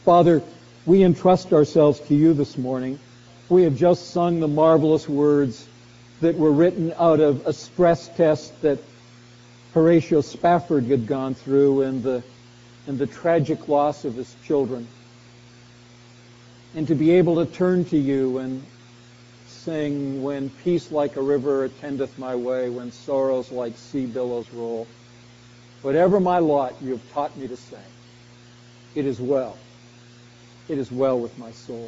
Father, we entrust ourselves to you this morning. We have just sung the marvelous words that were written out of a stress test that Horatio Spafford had gone through and the tragic loss of his children. And to be able to turn to you and sing, when peace like a river attendeth my way, when sorrows like sea billows roll. Whatever my lot, you have taught me to say, it is well. It is well with my soul.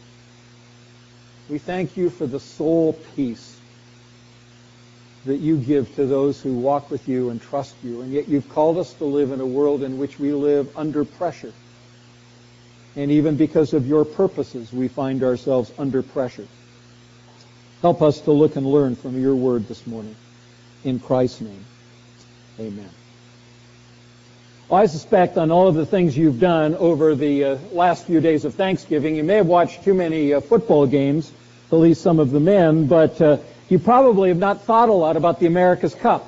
We thank you for the soul peace that you give to those who walk with you and trust you, and yet you've called us to live in a world in which we live under pressure. And even because of your purposes, we find ourselves under pressure. Help us to look and learn from your word this morning. In Christ's name, amen. Well, I suspect on all of the things you've done over the last few days of Thanksgiving, you may have watched too many football games, at least some of the men, but you probably have not thought a lot about the America's Cup.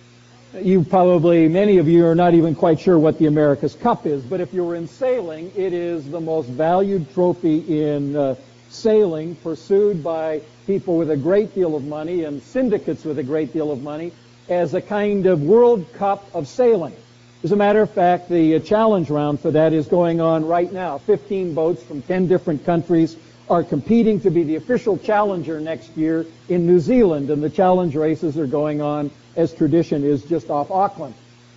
Many of you are not even quite sure what the America's Cup is, but if you were in sailing, it is the most valued trophy in sailing, pursued by people with a great deal of money and syndicates with a great deal of money as a kind of World Cup of sailing. As a matter of fact, the challenge round for that is going on right now. 15 boats from 10 different countries are competing to be the official challenger next year in New Zealand, and the challenge races are going on, as tradition is, just off Auckland.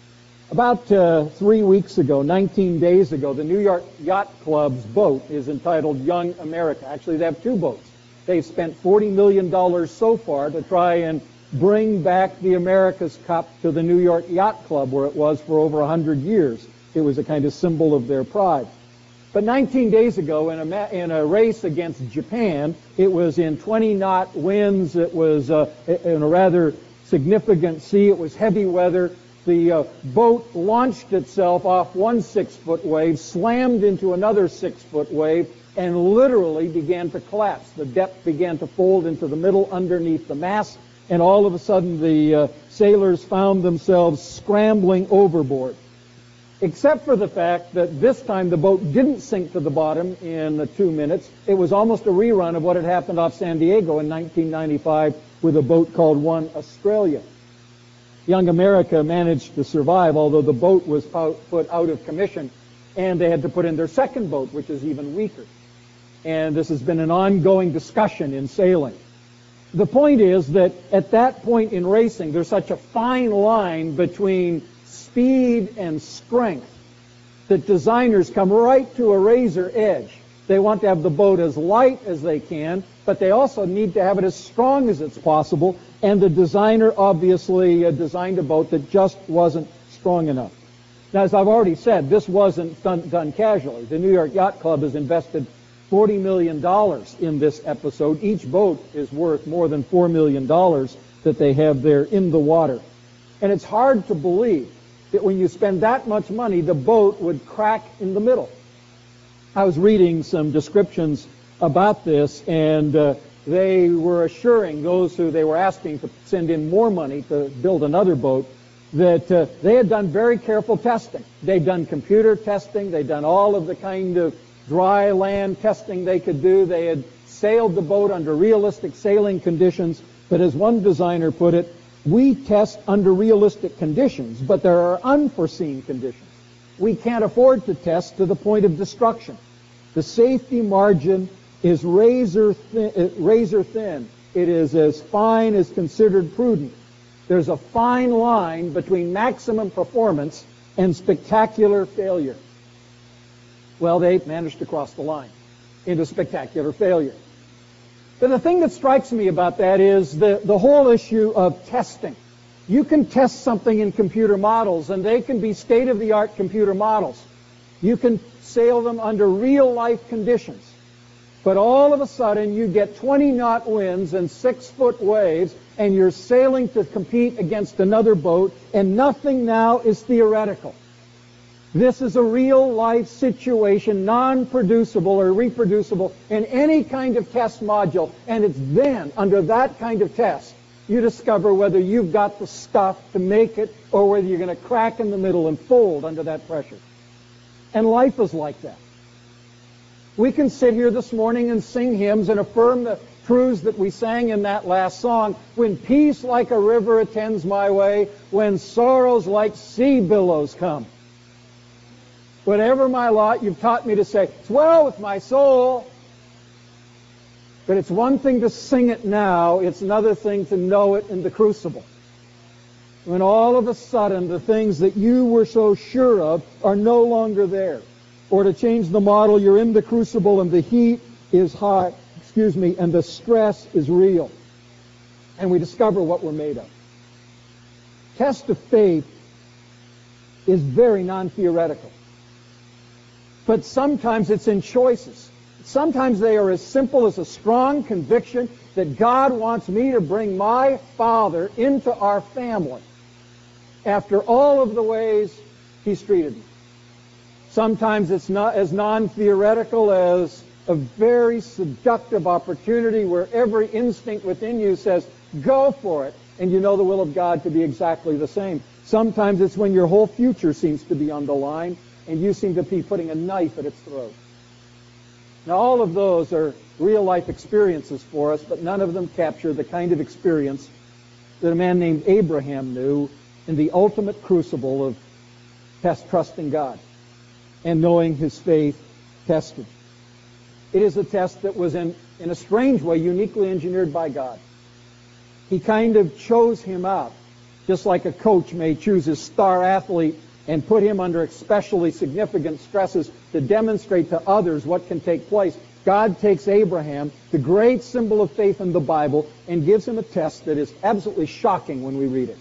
About 3 weeks ago, 19 days ago, the New York Yacht Club's boat is entitled Young America. Actually, they have two boats. They've spent $40 million so far to try and bring back the America's Cup to the New York Yacht Club, where it was for over 100 years. It was a kind of symbol of their pride. But 19 days ago, in a race against Japan, it was in 20-knot winds. It was in a rather significant sea. It was heavy weather. The boat launched itself off one 6-foot wave, slammed into another 6-foot wave, and literally began to collapse. The deck began to fold into the middle underneath the mast, and all of a sudden the sailors found themselves scrambling overboard. Except for the fact that this time the boat didn't sink to the bottom in 2 minutes. It was almost a rerun of what had happened off San Diego in 1995 with a boat called One Australia. Young America managed to survive, although the boat was put out of commission, and they had to put in their second boat, which is even weaker. And this has been an ongoing discussion in sailing. The point is that at that point in racing, there's such a fine line between speed and strength that designers come right to a razor edge. They want to have the boat as light as they can, but they also need to have it as strong as it's possible, and the designer obviously designed a boat that just wasn't strong enough. Now, as I've already said, this wasn't done casually. The New York Yacht Club has invested $40 million in this episode. Each boat is worth more than $4 million that they have there in the water. And it's hard to believe that when you spend that much money, the boat would crack in the middle. I was reading some descriptions about this, and they were assuring those who they were asking to send in more money to build another boat that they had done very careful testing. They'd done computer testing. They'd done all of the kind of dry land testing they could do. They had sailed the boat under realistic sailing conditions. But as one designer put it, we test under realistic conditions, but there are unforeseen conditions. We can't afford to test to the point of destruction. The safety margin is razor thin. It is as fine as considered prudent. There's a fine line between maximum performance and spectacular failure. Well, they managed to cross the line into spectacular failure. But the thing that strikes me about that is the whole issue of testing. You can test something in computer models, and they can be state-of-the-art computer models. You can sail them under real-life conditions. But all of a sudden, you get 20-knot winds and 6-foot waves, and you're sailing to compete against another boat, and nothing now is theoretical. This is a real-life situation, non-producible or reproducible in any kind of test module, and it's then, under that kind of test, you discover whether you've got the stuff to make it or whether you're going to crack in the middle and fold under that pressure. And life is like that. We can sit here this morning and sing hymns and affirm the truths that we sang in that last song. When peace like a river attends my way, when sorrows like sea billows come. Whatever my lot, you've taught me to say, it's well with my soul. But it's one thing to sing it now, it's another thing to know it in the crucible. When all of a sudden the things that you were so sure of are no longer there. Or to change the model, you're in the crucible and the heat is hot, and the stress is real. And we discover what we're made of. Test of faith is very non-theoretical. But sometimes it's in choices. Sometimes they are as simple as a strong conviction that God wants me to bring my father into our family after all of the ways he's treated me. Sometimes it's not as non-theoretical as a very seductive opportunity where every instinct within you says, go for it, and you know the will of God to be exactly the same. Sometimes it's when your whole future seems to be on the line and you seem to be putting a knife at its throat. Now, all of those are real-life experiences for us, but none of them capture the kind of experience that a man named Abraham knew in the ultimate crucible of trusting God and knowing his faith tested. It is a test that was, in a strange way, uniquely engineered by God. He kind of chose him out, just like a coach may choose his star athlete and put him under especially significant stresses to demonstrate to others what can take place. God takes Abraham, the great symbol of faith in the Bible, and gives him a test that is absolutely shocking when we read it.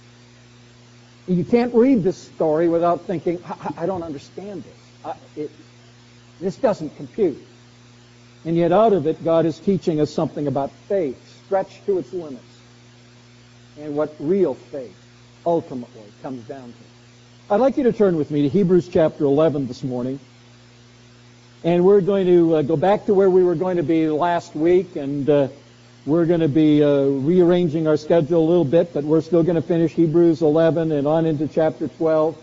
You can't read this story without thinking, I don't understand this. This doesn't compute. And yet out of it, God is teaching us something about faith, stretched to its limits, and what real faith ultimately comes down to. I'd like you to turn with me to Hebrews chapter 11 this morning. And we're going to go back to where we were going to be last week, and we're going to be rearranging our schedule a little bit, but we're still going to finish Hebrews 11 and on into chapter 12.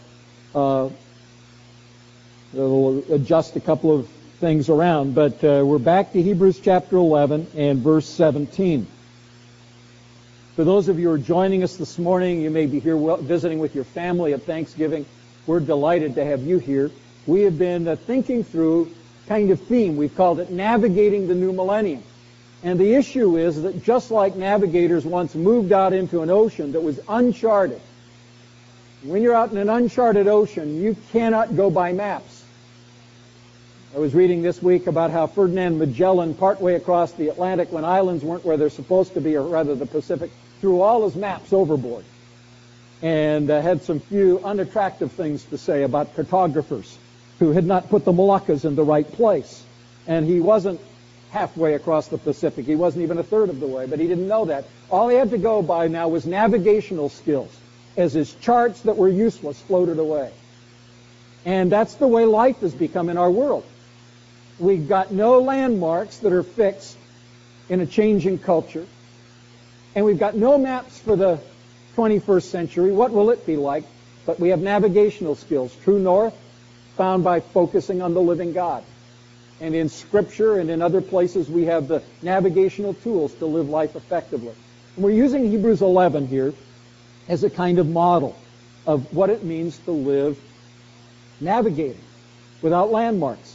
We'll adjust a couple of things around, but we're back to Hebrews chapter 11 and verse 17. For those of you who are joining us this morning, you may be here visiting with your family at Thanksgiving. We're delighted to have you here. We have been thinking through kind of theme. We've called it Navigating the New Millennium. And the issue is that just like navigators once moved out into an ocean that was uncharted, when you're out in an uncharted ocean, you cannot go by maps. I was reading this week about how Ferdinand Magellan, partway across the Atlantic when islands weren't where they're supposed to be, or rather the Pacific, threw all his maps overboard and had some few unattractive things to say about cartographers who had not put the Moluccas in the right place. And he wasn't halfway across the Pacific. He wasn't even a third of the way, but he didn't know that. All he had to go by now was navigational skills, as his charts that were useless floated away. And that's the way life has become in our world. We've got no landmarks that are fixed in a changing culture. And we've got no maps for the 21st century. What will it be like? But we have navigational skills. True north, found by focusing on the living God. And in Scripture and in other places, we have the navigational tools to live life effectively. And we're using Hebrews 11 here as a kind of model of what it means to live navigating without landmarks.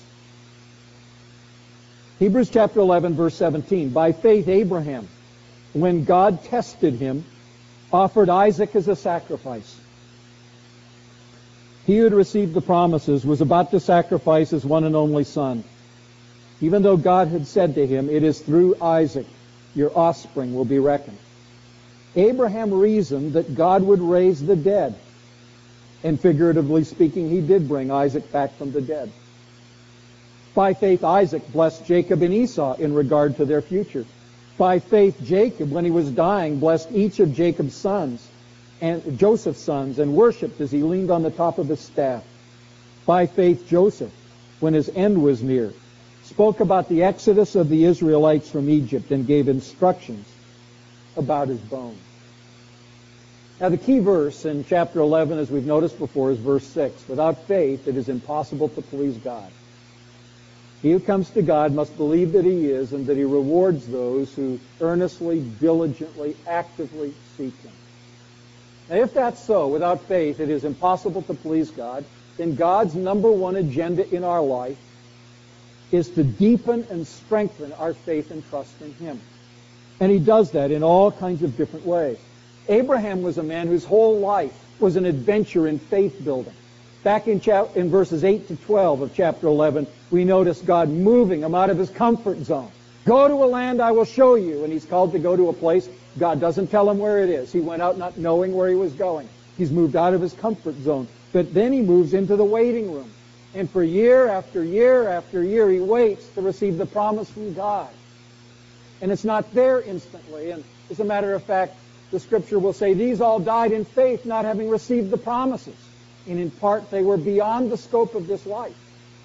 Hebrews chapter 11, verse 17. By faith, Abraham, when God tested him, offered Isaac as a sacrifice. He who had received the promises was about to sacrifice his one and only son, even though God had said to him, it is through Isaac your offspring will be reckoned. Abraham reasoned that God would raise the dead, and figuratively speaking, he did bring Isaac back from the dead. By faith, Isaac blessed Jacob and Esau in regard to their future. By faith, Jacob, when he was dying, blessed each of Jacob's sons and Joseph's sons and worshipped as he leaned on the top of his staff. By faith, Joseph, when his end was near, spoke about the exodus of the Israelites from Egypt and gave instructions about his bones. Now, the key verse in chapter 11, as we've noticed before, is verse 6. Without faith, it is impossible to please God. He who comes to God must believe that he is and that he rewards those who earnestly, diligently, actively seek him. Now, if that's so, without faith it is impossible to please God, then God's number one agenda in our life is to deepen and strengthen our faith and trust in him. And he does that in all kinds of different ways. Abraham was a man whose whole life was an adventure in faith building. Back in verses 8 to 12 of chapter 11, we notice God moving him out of his comfort zone. Go to a land I will show you. And he's called to go to a place. God doesn't tell him where it is. He went out not knowing where he was going. He's moved out of his comfort zone. But then he moves into the waiting room. And for year after year after year, he waits to receive the promise from God. And it's not there instantly. And as a matter of fact, the Scripture will say these all died in faith, not having received the promises. And in part, they were beyond the scope of this life.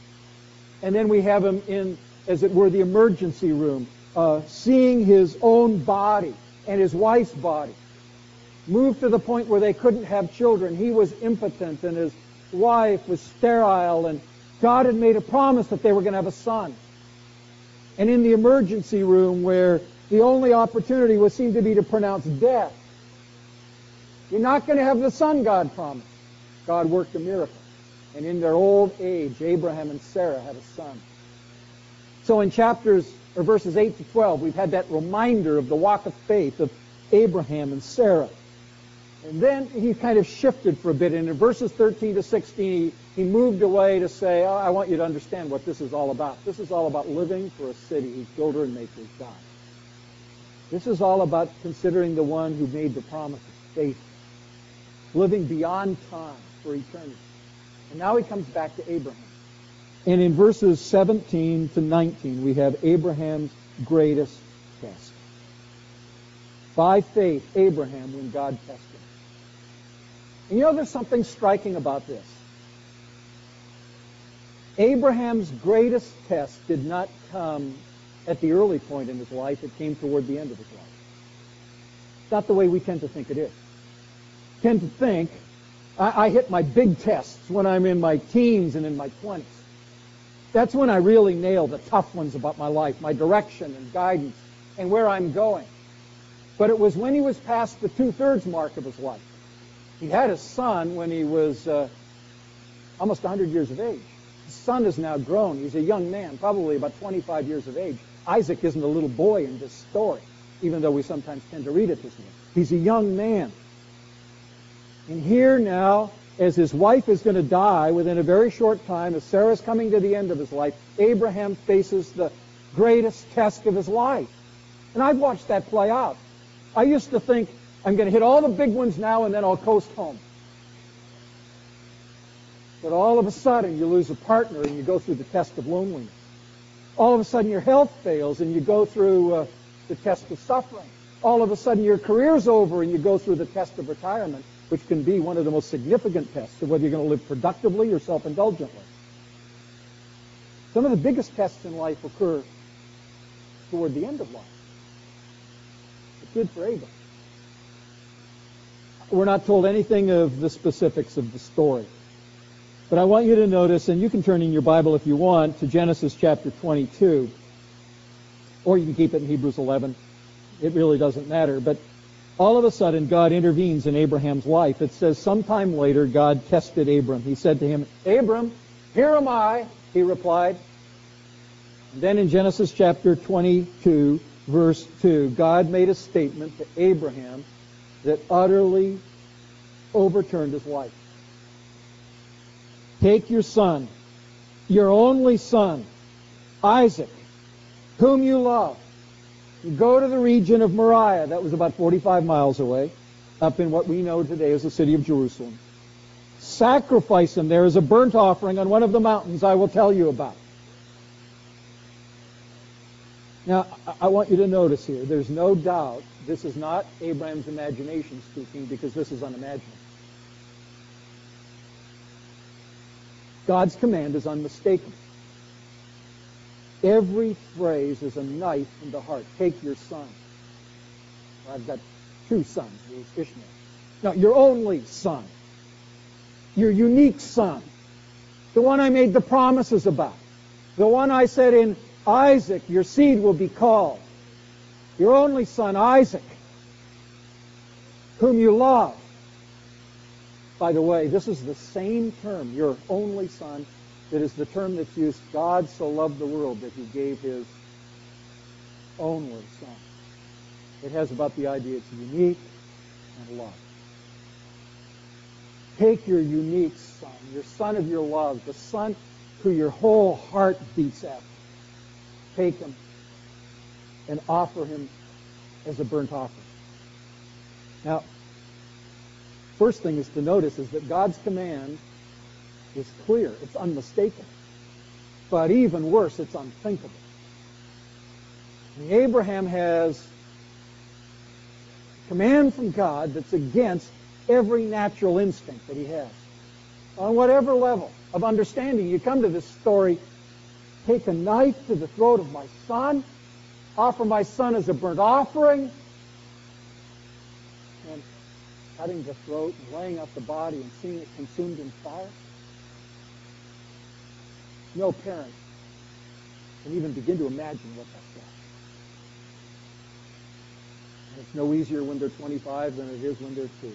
And then we have him in, as it were, the emergency room, seeing his own body and his wife's body move to the point where they couldn't have children. He was impotent, and his wife was sterile, and God had made a promise that they were going to have a son. And in the emergency room, where the only opportunity seemed to be to pronounce death, you're not going to have the son God promised. God worked a miracle. And in their old age, Abraham and Sarah had a son. So in verses 8 to 12, we've had that reminder of the walk of faith of Abraham and Sarah. And then he kind of shifted for a bit. And in verses 13 to 16, he moved away to say, I want you to understand what this is all about. This is all about living for a city whose builder and maker is God. This is all about considering the one who made the promises faithful, living beyond time for eternity. And now he comes back to Abraham. And in verses 17 to 19, we have Abraham's greatest test. By faith, Abraham, when God tested him. And you know, there's something striking about this. Abraham's greatest test did not come at the early point in his life. It came toward the end of his life. It's not the way we tend to think it is. We tend to think, I hit my big tests when I'm in my teens and in my 20s. That's when I really nail the tough ones about my life, my direction and guidance and where I'm going. But it was when he was past the 2/3 mark of his life. He had a son when he was almost 100 years of age. His son is now grown. He's a young man, probably about 25 years of age. Isaac isn't a little boy in this story, even though we sometimes tend to read it this way. He's a young man. And here now, as his wife is going to die within a very short time, as Sarah's coming to the end of his life, Abraham faces the greatest test of his life. And I've watched that play out. I used to think, I'm going to hit all the big ones now and then I'll coast home. But all of a sudden, you lose a partner and you go through the test of loneliness. All of a sudden, your health fails and you go through the test of suffering. All of a sudden, your career's over and you go through the test of retirement, which can be one of the most significant tests of whether you're going to live productively or self-indulgently. Some of the biggest tests in life occur toward the end of life. It's good for Abraham. We're not told anything of the specifics of the story. But I want you to notice, and you can turn in your Bible if you want, to Genesis chapter 22. Or you can keep it in Hebrews 11. It really doesn't matter. But all of a sudden, God intervenes in Abraham's life. It says, sometime later, God tested Abram. He said to him, Abram, here am I, he replied. And then in Genesis chapter 22, verse 2, God made a statement to Abraham that utterly overturned his life. Take your son, your only son, Isaac, whom you love. You go to the region of Moriah, that was about 45 miles away, up in what we know today as the city of Jerusalem. Sacrifice him there as a burnt offering on one of the mountains I will tell you about. Now, I want you to notice here, there's no doubt this is not Abraham's imagination speaking, because this is unimaginable. God's command is unmistakable. Every phrase is a knife in the heart. Take your son. I've got two sons, there's Ishmael. No, your only son. Your unique son. The one I made the promises about. The one I said, in Isaac your seed will be called. Your only son, Isaac, whom you love. By the way, this is the same term, your only son, that is the term that's used, God so loved the world that he gave his only son. It has about the idea it's unique and love. Take your unique son, your son of your love, the son who your whole heart beats after. Take him and offer him as a burnt offering. Now, first thing is to notice is that God's command is clear. It's unmistakable. But even worse, it's unthinkable. And Abraham has a command from God that's against every natural instinct that he has. On whatever level of understanding you come to this story, take a knife to the throat of my son, offer my son as a burnt offering, and cutting the throat and laying out the body and seeing it consumed in fire. No parent can even begin to imagine what that's like. And it's no easier when they're 25 than it is when they're 2.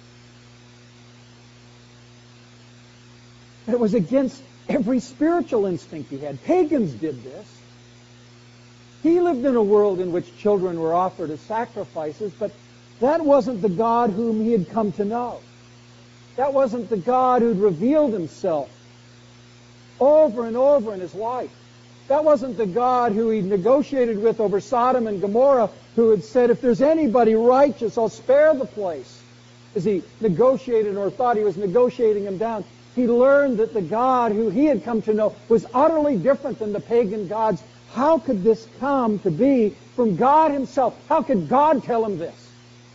It was against every spiritual instinct he had. Pagans did this. He lived in a world in which children were offered as sacrifices, but that wasn't the God whom he had come to know. That wasn't the God who'd revealed himself over and over in his life. That wasn't the God who he negotiated with over Sodom and Gomorrah, who had said, if there's anybody righteous, I'll spare the place. As he negotiated or thought he was negotiating him down, he learned that the God who he had come to know was utterly different than the pagan gods. How could this come to be from God himself? How could God tell him this?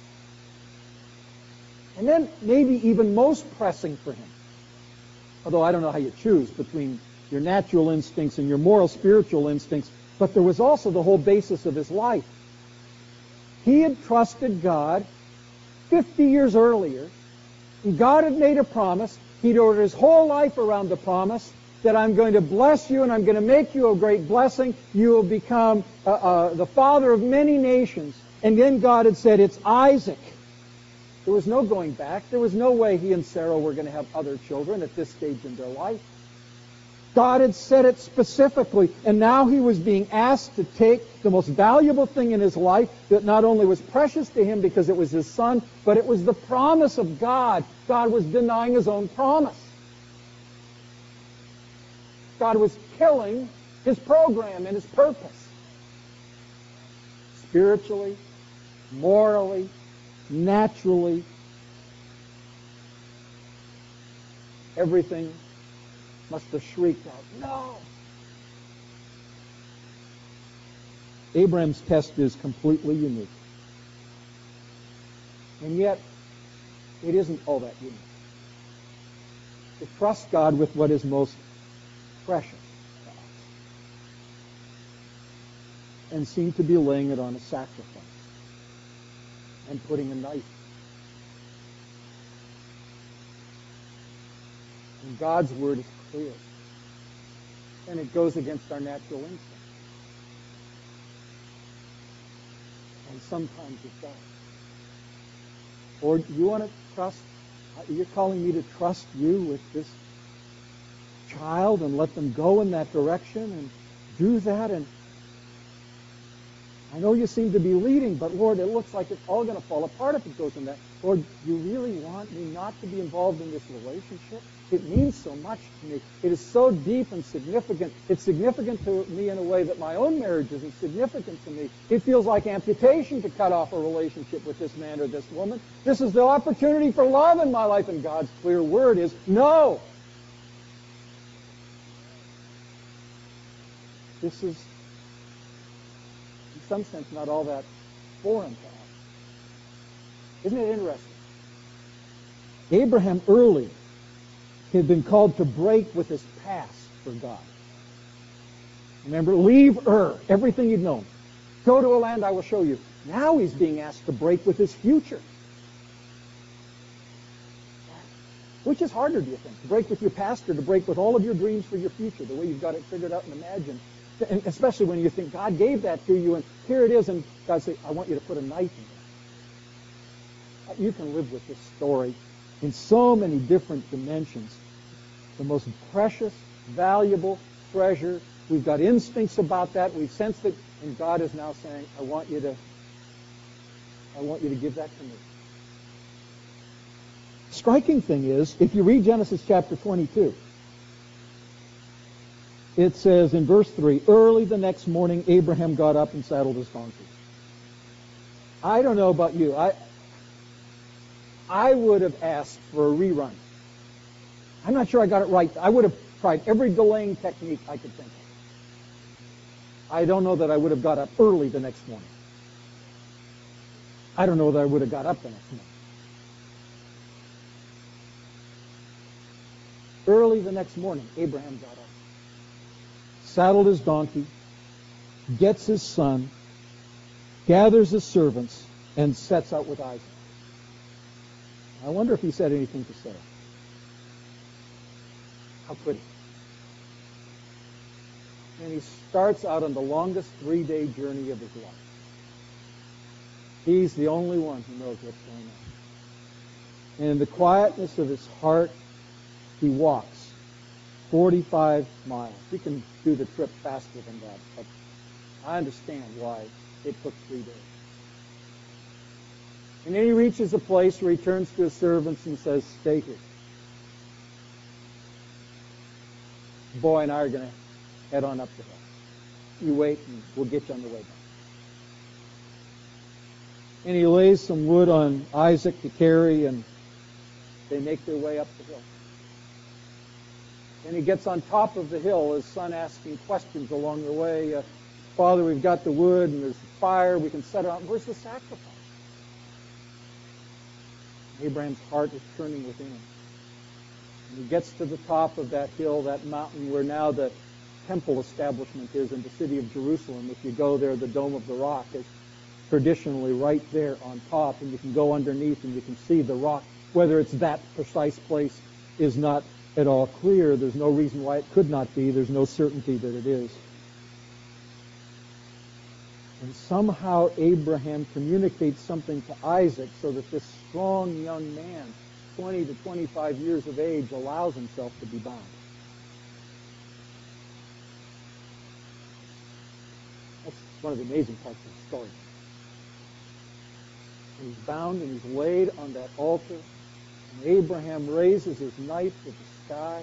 And then maybe even most pressing for him, although I don't know how you choose between your natural instincts and your moral spiritual instincts, but there was also the whole basis of his life. He had trusted God 50 years earlier, and God had made a promise. He'd ordered his whole life around the promise that I'm going to bless you and I'm going to make you a great blessing. You will become the father of many nations. And then God had said, it's Isaac. There was no going back. There was no way he and Sarah were going to have other children at this stage in their life. God had said it specifically, and now he was being asked to take the most valuable thing in his life that not only was precious to him because it was his son, but it was the promise of God. God was denying his own promise. God was killing his program and his purpose. Spiritually, morally, naturally, everything must have shrieked out, no! Abraham's test is completely unique. And yet, it isn't all that unique. To trust God with what is most precious to us and seem to be laying it on a sacrifice and putting a knife. And God's word is clear. And it goes against our natural instinct. And sometimes it does. Lord, you want to trust? You're calling me to trust you with this child and let them go in that direction and do that. And I know you seem to be leading, but Lord, it looks like it's all going to fall apart if it goes in that. Lord, you really want me not to be involved in this relationship? It means so much to me. It is so deep and significant. It's significant to me in a way that my own marriage isn't significant to me. It feels like amputation to cut off a relationship with this man or this woman. This is the opportunity for love in my life, and God's clear word is no. This is, in some sense, not all that foreign to us. Isn't it interesting? Abraham early had been called to break with his past for God. Remember, leave everything you'd known. Go to a land I will show you. Now he's being asked to break with his future. Which is harder, do you think? To break with your past or to break with all of your dreams for your future, the way you've got it figured out and imagined? And especially when you think God gave that to you, and here it is, and God says, I want you to put a knife in it. You can live with this story in so many different dimensions. The most precious, valuable treasure. We've got instincts about that. We've sensed it, and God is now saying, I want you to give that to me. Striking thing is, if you read Genesis chapter 22, it says in verse 3, early the next morning, Abraham got up and saddled his donkey. I don't know about you. I would have asked for a rerun. I'm not sure I got it right. I would have tried every delaying technique I could think of. I don't know that I would have got up early the next morning. I don't know that I would have got up the next morning. Early the next morning, Abraham got up, saddled his donkey, gets his son, gathers his servants, and sets out with Isaac. I wonder if he said anything to Sarah. How could he? And he starts out on the longest 3-day journey of his life. He's the only one who knows what's going on. And in the quietness of his heart, he walks 45 miles. You can do the trip faster than that, but I understand why it took 3 days. And then he reaches a place where he turns to his servants and says, stay here. The boy and I are going to head on up the hill. You wait and we'll get you on the way down. And he lays some wood on Isaac to carry, and they make their way up the hill. And he gets on top of the hill, his son asking questions along the way. Father, we've got the wood and there's fire. We can set it on. Where's the sacrifice? Abraham's heart is churning within him. And he gets to the top of that hill, that mountain where now the temple establishment is in the city of Jerusalem. If you go there, the Dome of the Rock is traditionally right there on top, and you can go underneath and you can see the rock. Whether it's that precise place is not at all clear. There's no reason why it could not be. There's no certainty that it is. And somehow Abraham communicates something to Isaac so that this strong young man, 20 to 25 years of age, allows himself to be bound. That's one of the amazing parts of the story. And he's bound and he's laid on that altar. And Abraham raises his knife to the sky.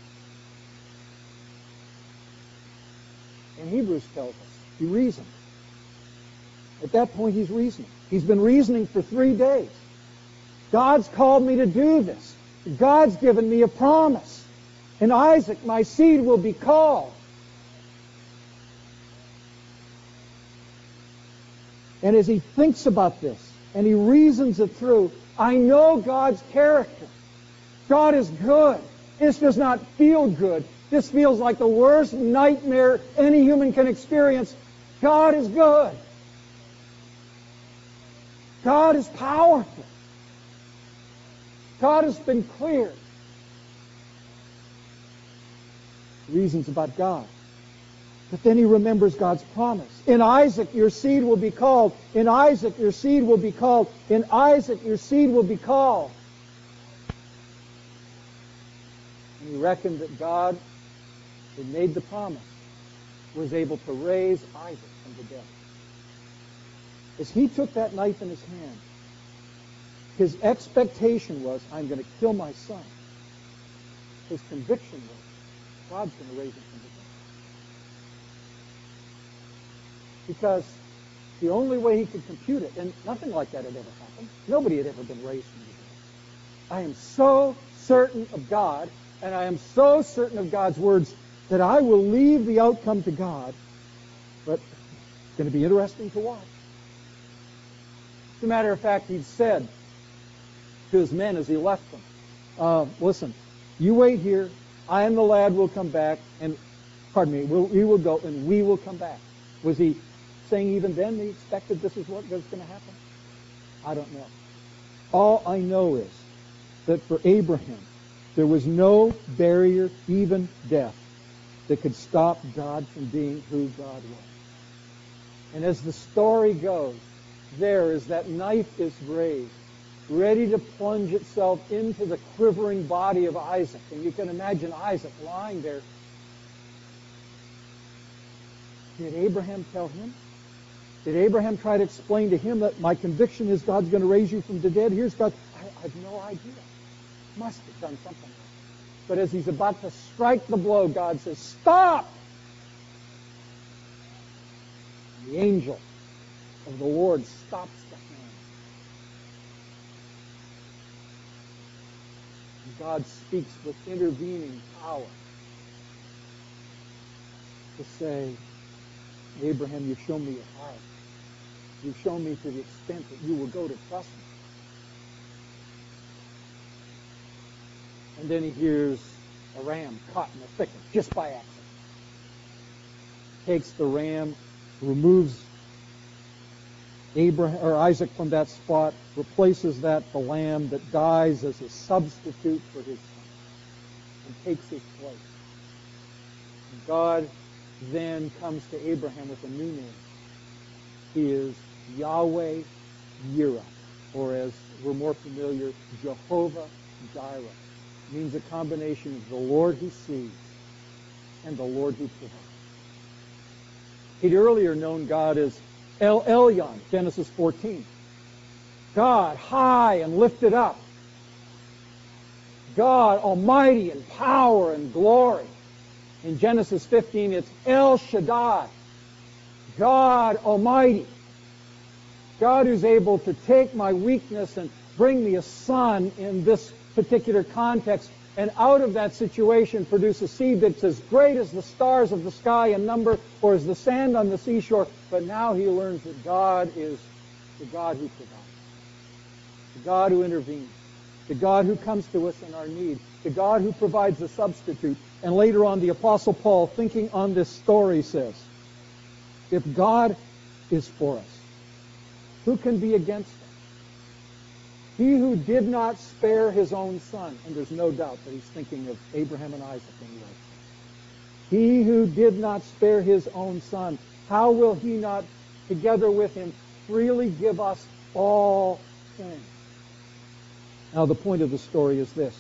And Hebrews tells us he reasoned. At that point, he's reasoning. He's been reasoning for 3 days. God's called me to do this. God's given me a promise. In Isaac, my seed will be called. And as he thinks about this, and he reasons it through, I know God's character. God is good. This does not feel good. This feels like the worst nightmare any human can experience. God is good. God is powerful. God has been clear. Reasons about God. But then he remembers God's promise. In Isaac your seed will be called. In Isaac your seed will be called. In Isaac your seed will be called. And he reckoned that God, who made the promise, was able to raise Isaac from the dead. As he took that knife in his hand, his expectation was, I'm going to kill my son. His conviction was, God's going to raise him from the dead. Because the only way he could compute it, and nothing like that had ever happened. Nobody had ever been raised from the dead. I am so certain of God, and I am so certain of God's words, that I will leave the outcome to God. But it's going to be interesting to watch. As a matter of fact, he said to his men as he left them, listen, you wait here. I and the lad will come back, and, we will go, and we will come back. Was he saying even then he expected this is what was going to happen? I don't know. All I know is that for Abraham, There was no barrier, even death, that could stop God from being who God was. And as the story goes, there as that knife is raised, ready to plunge itself into the quivering body of Isaac. And you can imagine Isaac lying there. Did Abraham tell him? Did Abraham try to explain to him that my conviction is God's going to raise you from the dead? Here's God. I have no idea. Must have done something like that. But as he's about to strike the blow, God says, stop! And the angel of the Lord stops the hand. And God speaks with intervening power to say, Abraham, you've shown me your heart. You've shown me to the extent that you will go to trust me. And then he hears a ram caught in a thicket just by accident. Takes the ram, removes Isaac from that spot, replaces the lamb that dies as a substitute for his son, and takes his place. And God then comes to Abraham with a new name. He is Yahweh Yireh, or as we're more familiar, Jehovah Jireh. It means a combination of the Lord who sees and the Lord who provides. He'd earlier known God as El Elyon, Genesis 14. God high and lifted up. God almighty in power and glory. In Genesis 15, it's El Shaddai, God Almighty. God who's able to take my weakness and bring me a son in this particular context, and out of that situation produce a seed that's as great as the stars of the sky in number or as the sand on the seashore. But now he learns that God is the God who provides, the God who intervenes, the God who comes to us in our need, the God who provides a substitute. And later on, the Apostle Paul, thinking on this story, says, if God is for us, who can be against us? He who did not spare his own son, and there's no doubt that he's thinking of Abraham and Isaac anyway. He who did not spare his own son, how will he not, together with him, freely give us all things? Now, the point of the story is this.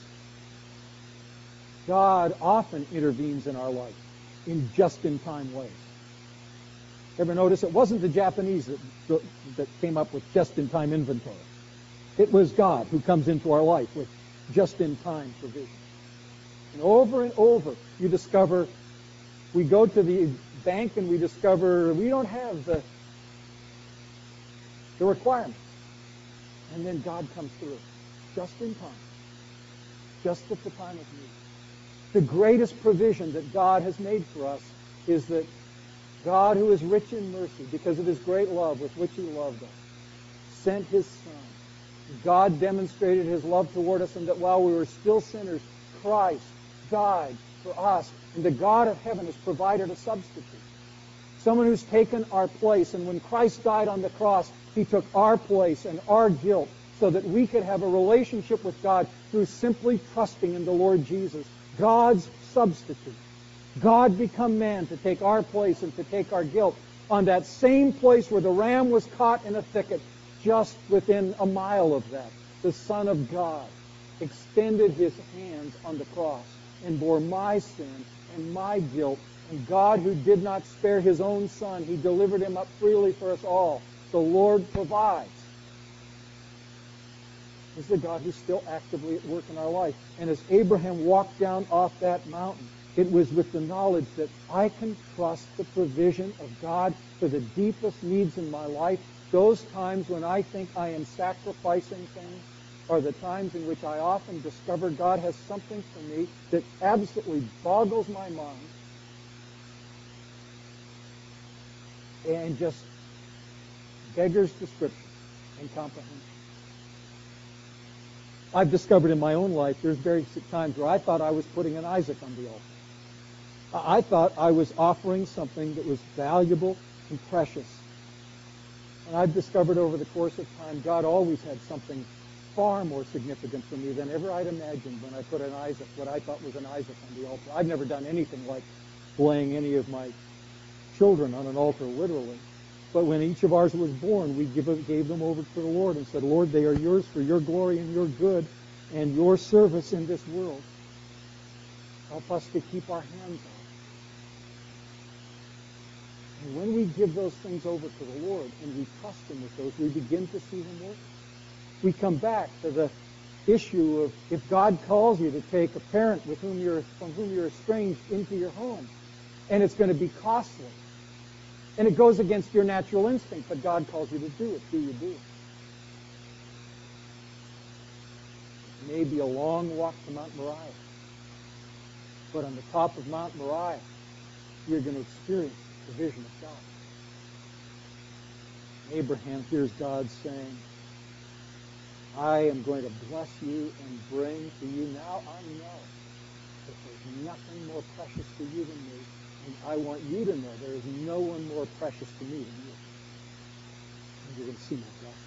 God often intervenes in our life in just-in-time ways. Ever notice it wasn't the Japanese that came up with just-in-time inventory. It was God who comes into our life with just-in-time provision. And over, you discover, we go to the bank and we discover we don't have the requirements. And then God comes through, just in time, just at the time of need. The greatest provision that God has made for us is that God, who is rich in mercy, because of his great love with which he loved us, sent his Son. God demonstrated his love toward us, and that while we were still sinners, Christ died for us. And the God of heaven has provided a substitute. Someone who's taken our place. And when Christ died on the cross, he took our place and our guilt so that we could have a relationship with God through simply trusting in the Lord Jesus. God's substitute. God become man to take our place and to take our guilt. On that same place where the ram was caught in a thicket, just within a mile of that, the Son of God extended his hands on the cross and bore my sin and my guilt. And God, who did not spare his own Son, he delivered him up freely for us all. The Lord provides. This is the God who's still actively at work in our life. And as Abraham walked down off that mountain, it was with the knowledge that I can trust the provision of God for the deepest needs in my life. Those times when I think I am sacrificing things are the times in which I often discover God has something for me that absolutely boggles my mind and just beggars description and comprehension. I've discovered in my own life there's various times where I thought I was putting an Isaac on the altar. I thought I was offering something that was valuable and precious. And I've discovered over the course of time, God always had something far more significant for me than ever I'd imagined when I put an Isaac, what I thought was an Isaac, on the altar. I've never done anything like laying any of my children on an altar, literally. But when each of ours was born, we gave them over to the Lord and said, Lord, they are yours for your glory and your good and your service in this world. Help us to keep our hands on. And when we give those things over to the Lord and we trust Him with those, we begin to see Him work. We come back to the issue of if God calls you to take a parent from whom you're estranged into your home, and it's going to be costly, and it goes against your natural instinct, but God calls you to do it. Do you do it? It may be a long walk to Mount Moriah, but on the top of Mount Moriah, you're going to experience the vision of God. Abraham hears God saying, I am going to bless you and bring to you. Now I know that there's nothing more precious to you than me. And I want you to know there is no one more precious to me than you. And you're going to see my blessing.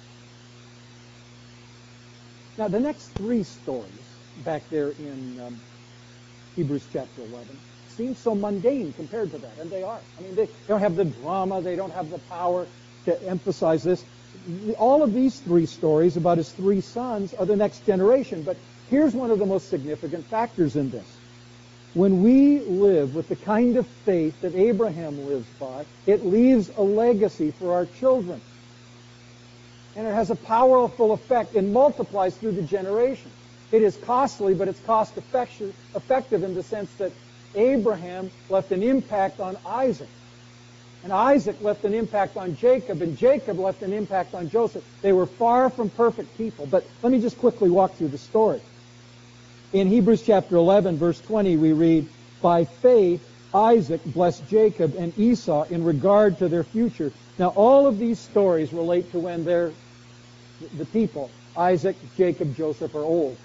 Now, the next three stories back there in Hebrews chapter 11 seem so mundane compared to that, and they are. I mean, they don't have the drama. They don't have the power to emphasize this. All of these three stories about his three sons are the next generation, but here's one of the most significant factors in this. When we live with the kind of faith that Abraham lives by, it leaves a legacy for our children. And it has a powerful effect. It multiplies through the generations. It is costly, but it's cost effective in the sense that Abraham left an impact on Isaac. And Isaac left an impact on Jacob, and Jacob left an impact on Joseph. They were far from perfect people. But let me just quickly walk through the story. In Hebrews chapter 11, verse 20, we read, by faith, Isaac blessed Jacob and Esau in regard to their future. Now, all of these stories relate to when the people, Isaac, Jacob, Joseph, are old.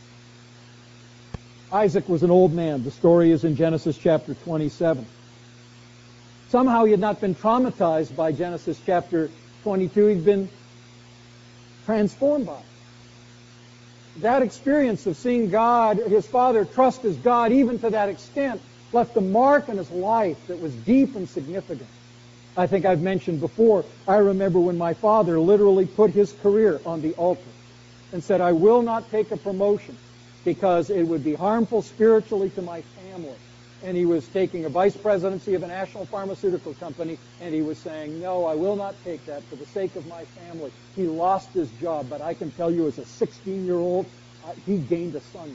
Isaac was an old man. The story is in Genesis chapter 27. Somehow he had not been traumatized by Genesis chapter 22. He'd been transformed by it. That experience of seeing God, his father, trust as God, even to that extent, left a mark in his life that was deep and significant. I think I've mentioned before, I remember when my father literally put his career on the altar and said, I will not take a promotion because it would be harmful spiritually to my family. And he was taking a vice presidency of a national pharmaceutical company, and he was saying, no, I will not take that for the sake of my family. He lost his job, but I can tell you as a 16-year-old, he gained a son that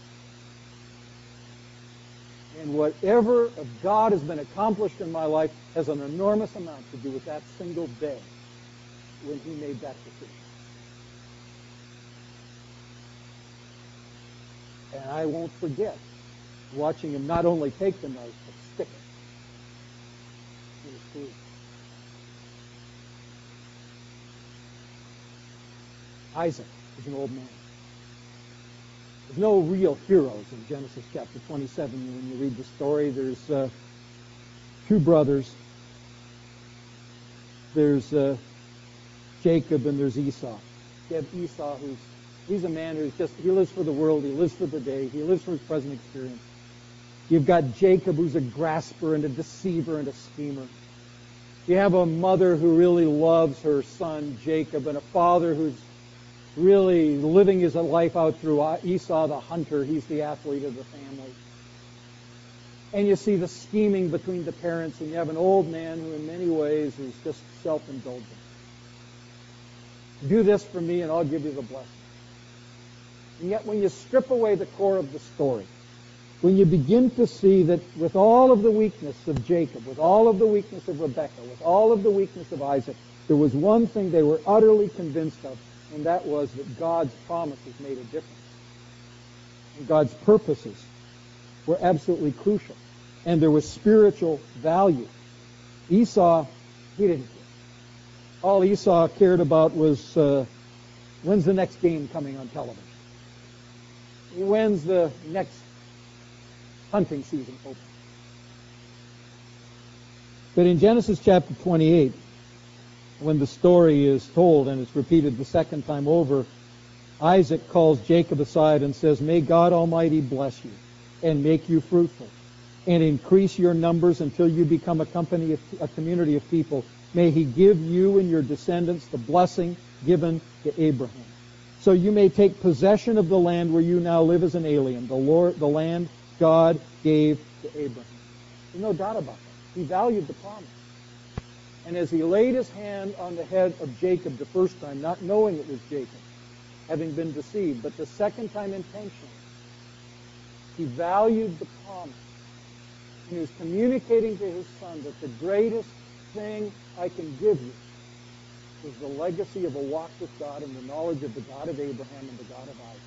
day. And whatever of God has been accomplished in my life has an enormous amount to do with that single day when he made that decision. And I won't forget watching him not only take the knife, but stick it in his food. Isaac is an old man. There's no real heroes in Genesis chapter 27. When you read the story, there's two brothers. There's Jacob and there's Esau. You have Esau, he's a man he lives for the world, he lives for the day, he lives for his present experience. You've got Jacob, who's a grasper and a deceiver and a schemer. You have a mother who really loves her son, Jacob, and a father who's really living his life out through Esau, the hunter. He's the athlete of the family. And you see the scheming between the parents, and you have an old man who in many ways is just self-indulgent. Do this for me, and I'll give you the blessing. And yet when you strip away the core of the story, when you begin to see that with all of the weakness of Jacob, with all of the weakness of Rebekah, with all of the weakness of Isaac, there was one thing they were utterly convinced of, and that was that God's promises made a difference. And God's purposes were absolutely crucial. And there was spiritual value. Esau, he didn't care. All Esau cared about was when's the next game coming on television? When's the next hunting season open? But in Genesis chapter 28, when the story is told and it's repeated the second time over, Isaac calls Jacob aside and says, "May God Almighty bless you and make you fruitful and increase your numbers until you become a community of people. May he give you and your descendants the blessing given to Abraham. So you may take possession of the land where you now live as an alien, the land God gave to Abraham." There's no doubt about that. He valued the promise. And as he laid his hand on the head of Jacob the first time, not knowing it was Jacob, having been deceived, but the second time intentionally, he valued the promise. And he was communicating to his son that the greatest thing I can give you is the legacy of a walk with God and the knowledge of the God of Abraham and the God of Isaac.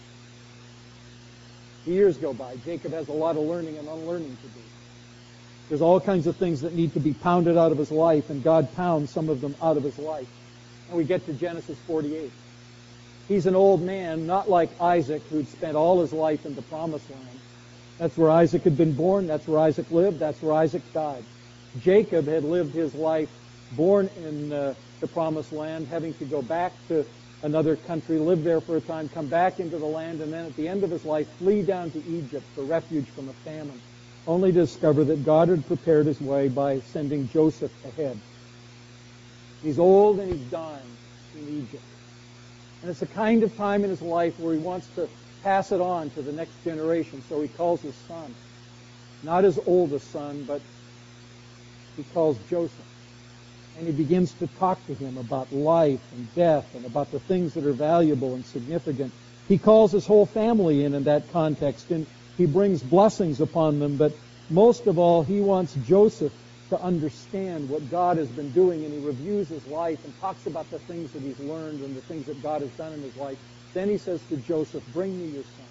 Years go by. Jacob has a lot of learning and unlearning to do. There's all kinds of things that need to be pounded out of his life, and God pounds some of them out of his life. And we get to Genesis 48. He's an old man, not like Isaac, who'd spent all his life in the Promised Land. That's where Isaac had been born. That's where Isaac lived. That's where Isaac died. Jacob had lived his life born in the Promised Land, having to go back to another country, live there for a time, come back into the land, and then at the end of his life flee down to Egypt for refuge from a famine, only to discover that God had prepared his way by sending Joseph ahead. He's old and he's dying in Egypt. And it's a kind of time in his life where he wants to pass it on to the next generation, so he calls his son. Not his oldest son, but he calls Joseph. And he begins to talk to him about life and death and about the things that are valuable and significant. He calls his whole family in that context, and he brings blessings upon them, but most of all, he wants Joseph to understand what God has been doing, and he reviews his life and talks about the things that he's learned and the things that God has done in his life. Then he says to Joseph, "Bring me your son."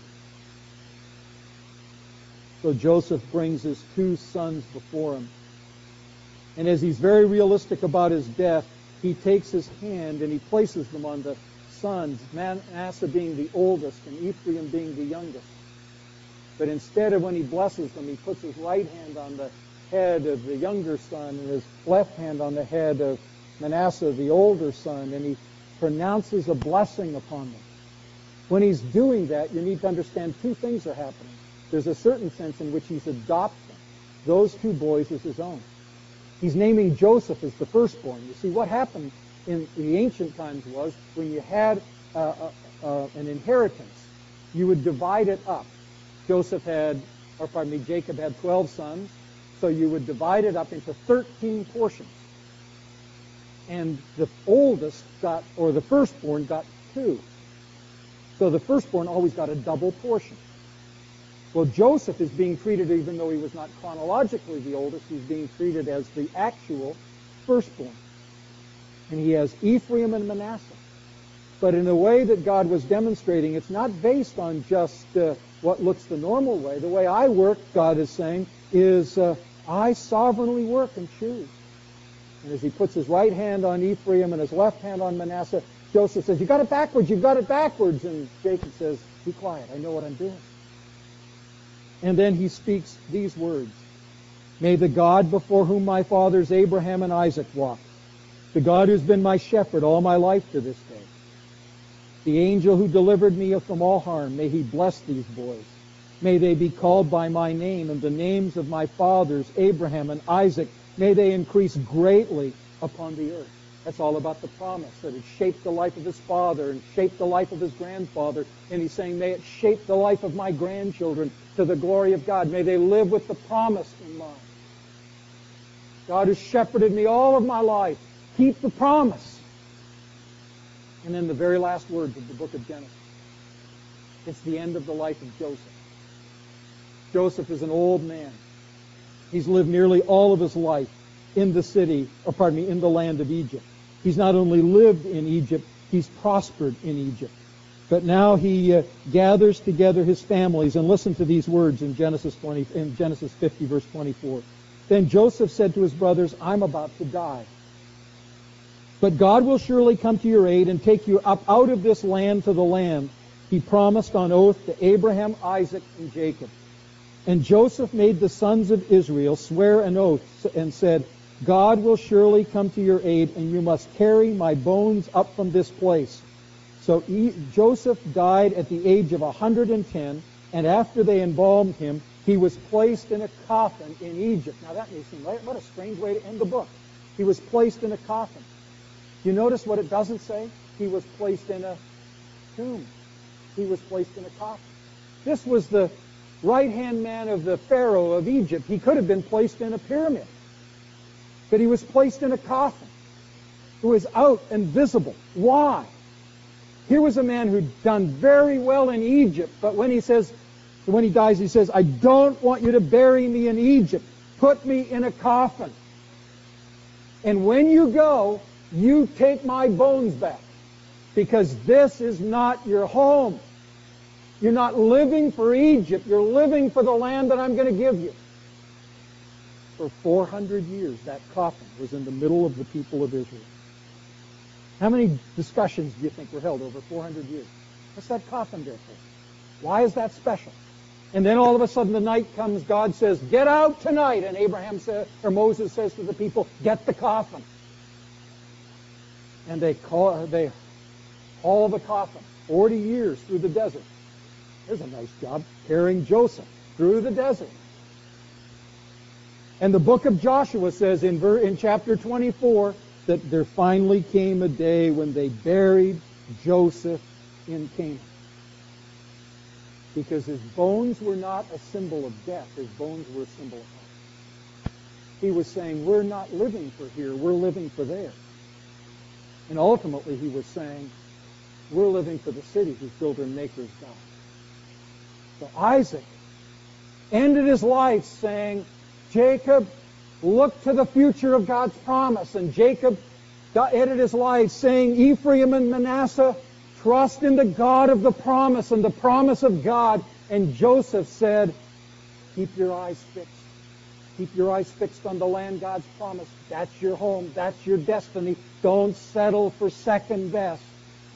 So Joseph brings his two sons before him. And as he's very realistic about his death, he takes his hand and he places them on the sons, Manasseh being the oldest and Ephraim being the youngest. But instead of when he blesses them, he puts his right hand on the head of the younger son and his left hand on the head of Manasseh, the older son, and he pronounces a blessing upon them. When he's doing that, you need to understand two things are happening. There's a certain sense in which he's adopting those two boys as his own. He's naming Joseph as the firstborn. You see, what happened in the ancient times was when you had an inheritance, you would divide it up. Jacob had 12 sons, so you would divide it up into 13 portions. And the oldest the firstborn got 2. So the firstborn always got a double portion. Well, Joseph is being treated, even though he was not chronologically the oldest, he's being treated as the actual firstborn. And he has Ephraim and Manasseh. But in a way that God was demonstrating, it's not based on just what looks the normal way. The way I work, God is saying, is I sovereignly work and choose. And as he puts his right hand on Ephraim and his left hand on Manasseh, Joseph says, "You got it backwards, you've got it backwards." And Jacob says, "Be quiet, I know what I'm doing." And then he speaks these words: "May the God before whom my fathers Abraham and Isaac walked, the God who's been my shepherd all my life to this day, the angel who delivered me from all harm, may he bless these boys. May they be called by my name and the names of my fathers Abraham and Isaac. May they increase greatly upon the earth." That's all about the promise that it shaped the life of his father and shaped the life of his grandfather. And he's saying, may it shape the life of my grandchildren to the glory of God. May they live with the promise in mind. God has shepherded me all of my life. Keep the promise. And then the very last words of the book of Genesis. It's the end of the life of Joseph. Joseph is an old man. He's lived nearly all of his life in the land of Egypt. He's not only lived in Egypt, he's prospered in Egypt. But now he gathers together his families, and listen to these words in Genesis 50, verse 24. "Then Joseph said to his brothers, 'I'm about to die. But God will surely come to your aid and take you up out of this land to the land he promised on oath to Abraham, Isaac, and Jacob.' And Joseph made the sons of Israel swear an oath and said, 'God will surely come to your aid, and you must carry my bones up from this place.' So Joseph died at the age of 110, and after they embalmed him, he was placed in a coffin in Egypt. Now that may seem like, what a strange way to end the book. He was placed in a coffin. You notice what it doesn't say? He was placed in a tomb. He was placed in a coffin. This was the right-hand man of the Pharaoh of Egypt. He could have been placed in a pyramid. But he was placed in a coffin. It was out and visible. Why? Here was a man who'd done very well in Egypt, but when he dies, he says, I don't want you to bury me in Egypt. Put me in a coffin. And when you go, you take my bones back, because this is not your home. You're not living for Egypt. You're living for the land that I'm going to give you. For 400 years, that coffin was in the middle of the people of Israel. How many discussions do you think were held over 400 years? What's that coffin there for? Why is that special? And then all of a sudden the night comes, God says, get out tonight. And Moses says to the people, get the coffin. And they haul the coffin 40 years through the desert. There's a nice job, carrying Joseph through the desert. And the book of Joshua says in chapter 24 that there finally came a day when they buried Joseph in Canaan. Because his bones were not a symbol of death. His bones were a symbol of life. He was saying, we're not living for here, we're living for there. And ultimately he was saying, we're living for the city whose builder and maker is God. So Isaac ended his life saying, Jacob, look to the future of God's promise. And Jacob ended his life saying, Ephraim and Manasseh, trust in the God of the promise and the promise of God. And Joseph said, keep your eyes fixed. Keep your eyes fixed on the land God's promised. That's your home. That's your destiny. Don't settle for second best.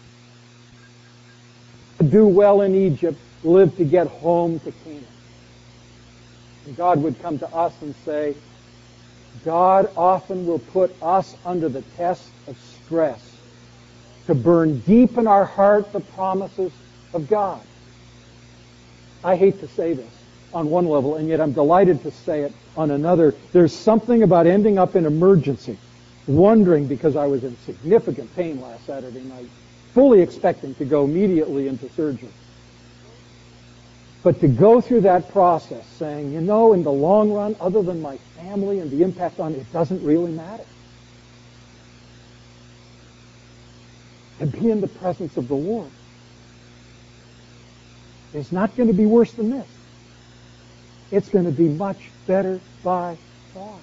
Do well in Egypt. Live to get home to Canaan. And God would come to us and say, God often will put us under the test of stress to burn deep in our heart the promises of God. I hate to say this on one level, and yet I'm delighted to say it on another. There's something about ending up in emergency, wondering because I was in significant pain last Saturday night, fully expecting to go immediately into surgery. But to go through that process saying, in the long run, other than my family and the impact on it doesn't really matter. To be in the presence of the Lord is not going to be worse than this. It's going to be much better by far.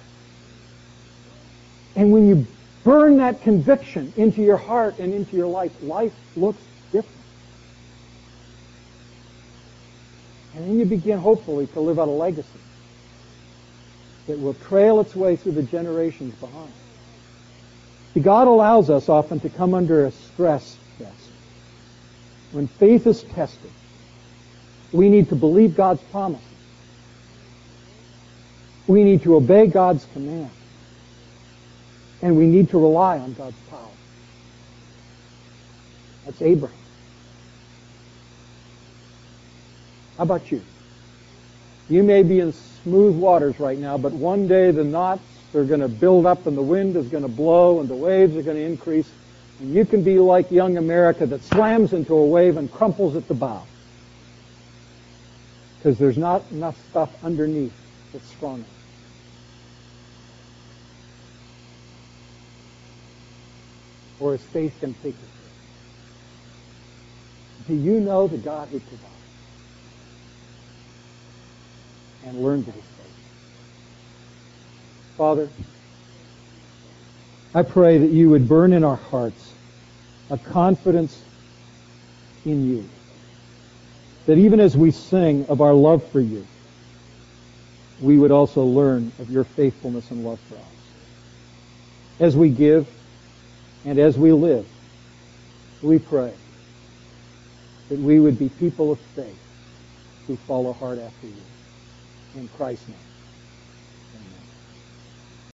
And when you burn that conviction into your heart and into your life, life looks different. And then you begin, hopefully, to live out a legacy that will trail its way through the generations behind. See, God allows us often to come under a stress test. When faith is tested, we need to believe God's promises. We need to obey God's command. And we need to rely on God's power. That's Abraham. How about you? You may be in smooth waters right now, but one day the knots are going to build up and the wind is going to blow and the waves are going to increase. And you can be like young America that slams into a wave and crumples at the bow. Because there's not enough stuff underneath that's strong enough. Or his faith can take it. Do you know the God who provides? And learn to be faithful. Father, I pray that you would burn in our hearts a confidence in you. That even as we sing of our love for you, we would also learn of your faithfulness and love for us. As we give and as we live, we pray that we would be people of faith who follow hard after you. In Christ's name.